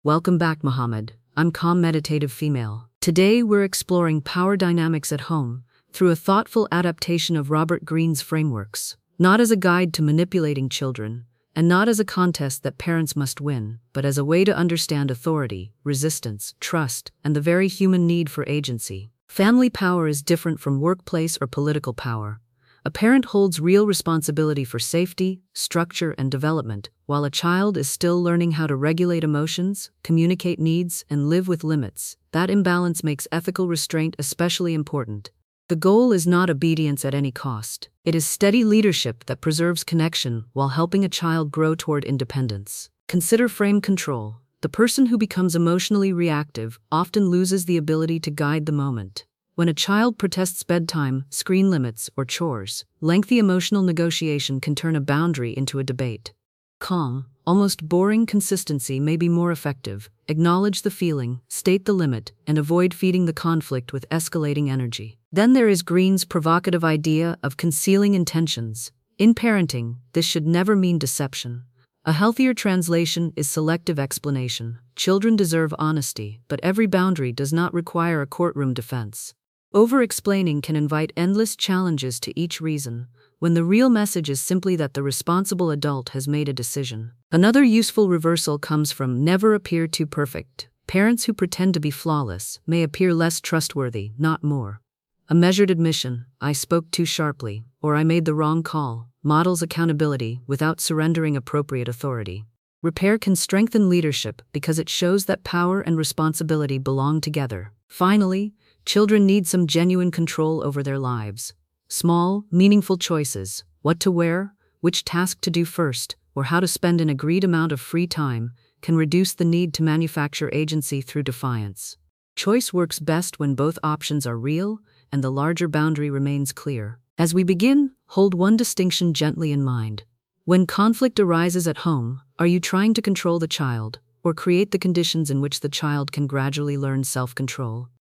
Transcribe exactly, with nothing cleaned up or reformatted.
Welcome back, Mohammed. I'm calm meditative female. Today we're exploring power dynamics at home through a thoughtful adaptation of Robert Greene's frameworks, not as a guide to manipulating children, and not as a contest that parents must win, but as a way to understand authority, resistance, trust, and the very human need for agency. Family power is different from workplace or political power. A parent holds real responsibility for safety, structure, and development, while a child is still learning how to regulate emotions, communicate needs, and live with limits. That imbalance makes ethical restraint especially important. The goal is not obedience at any cost. It is steady leadership that preserves connection while helping a child grow toward independence. Consider frame control. The person who becomes emotionally reactive often loses the ability to guide the moment. When a child protests bedtime, screen limits, or chores, lengthy emotional negotiation can turn a boundary into a debate. Calm, almost boring consistency may be more effective. Acknowledge the feeling, state the limit, and avoid feeding the conflict with escalating energy. Then there is Greene's provocative idea of concealing intentions. In parenting, this should never mean deception. A healthier translation is selective explanation. Children deserve honesty, but every boundary does not require a courtroom defense. Over-explaining can invite endless challenges to each reason, when the real message is simply that the responsible adult has made a decision. Another useful reversal comes from never appear too perfect. Parents who pretend to be flawless may appear less trustworthy, not more. A measured admission, I spoke too sharply, or I made the wrong call, models accountability without surrendering appropriate authority. Repair can strengthen leadership because it shows that power and responsibility belong together. Finally, children need some genuine control over their lives. Small, meaningful choices, what to wear, which task to do first, or how to spend an agreed amount of free time, can reduce the need to manufacture agency through defiance. Choice works best when both options are real and the larger boundary remains clear. As we begin, hold one distinction gently in mind. When conflict arises at home, are you trying to control the child, or create the conditions in which the child can gradually learn self-control?